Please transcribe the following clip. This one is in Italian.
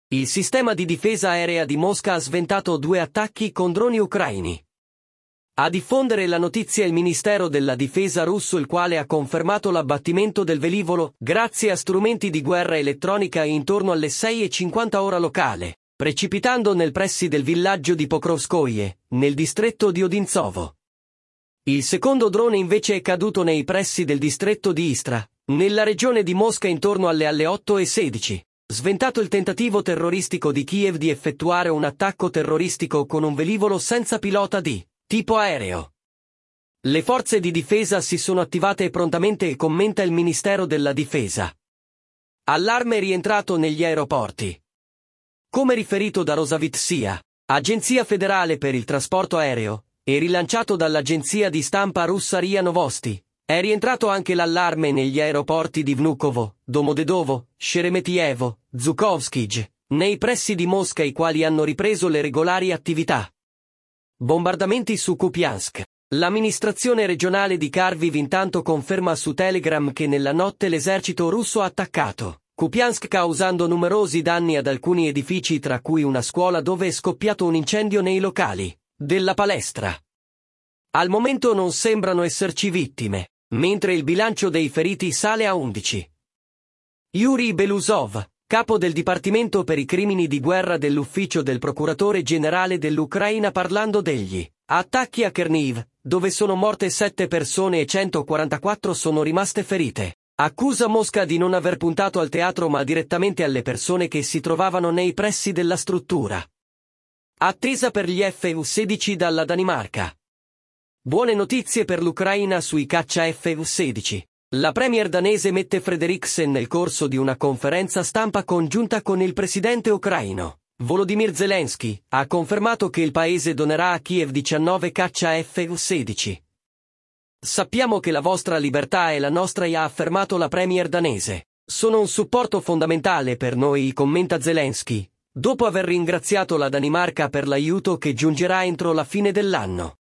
Il sistema di difesa aerea di Mosca ha sventato 2 attacchi con droni ucraini. A diffondere la notizia il Ministero della Difesa russo, il quale ha confermato l'abbattimento del velivolo grazie a strumenti di guerra elettronica intorno alle 6:50 ora locale, precipitando nel pressi del villaggio di Pokrovskoye, nel distretto di Odintsovo. Il secondo drone invece è caduto nei pressi del distretto di Istra, nella regione di Mosca intorno alle 8:16. Sventato il tentativo terroristico di Kiev di effettuare un attacco terroristico con un velivolo senza pilota di tipo aereo. Le forze di difesa si sono attivate prontamente e commenta il Ministero della Difesa. Allarme rientrato negli aeroporti. Come riferito da Rosavitsia, agenzia federale per il trasporto aereo, e rilanciato dall'agenzia di stampa russa RIA Novosti, è rientrato anche l'allarme negli aeroporti di Vnukovo, Domodedovo, Sheremetyevo, Zhukovskij, nei pressi di Mosca, i quali hanno ripreso le regolari attività. Bombardamenti su Kupiansk. L'amministrazione regionale di Kharkiv intanto conferma su Telegram che nella notte l'esercito russo ha attaccato Kupiansk, causando numerosi danni ad alcuni edifici, tra cui una scuola dove è scoppiato un incendio nei locali della palestra. Al momento non sembrano esserci vittime, mentre il bilancio dei feriti sale a 11. Yuri Belousov, capo del Dipartimento per i crimini di guerra dell'ufficio del procuratore generale dell'Ucraina, parlando degli attacchi a Cherniv, dove sono morte 7 persone e 144 sono rimaste ferite, accusa Mosca di non aver puntato al teatro ma direttamente alle persone che si trovavano nei pressi della struttura. Attesa per gli F-16 dalla Danimarca. Buone notizie per l'Ucraina sui caccia F-16. La premier danese Mette Frederiksen, nel corso di una conferenza stampa congiunta con il presidente ucraino Volodymyr Zelensky, ha confermato che il paese donerà a Kiev 19 caccia F-16. Sappiamo che la vostra libertà è la nostra, ha affermato la premier danese. Sono un supporto fondamentale per noi, commenta Zelensky, dopo aver ringraziato la Danimarca per l'aiuto che giungerà entro la fine dell'anno.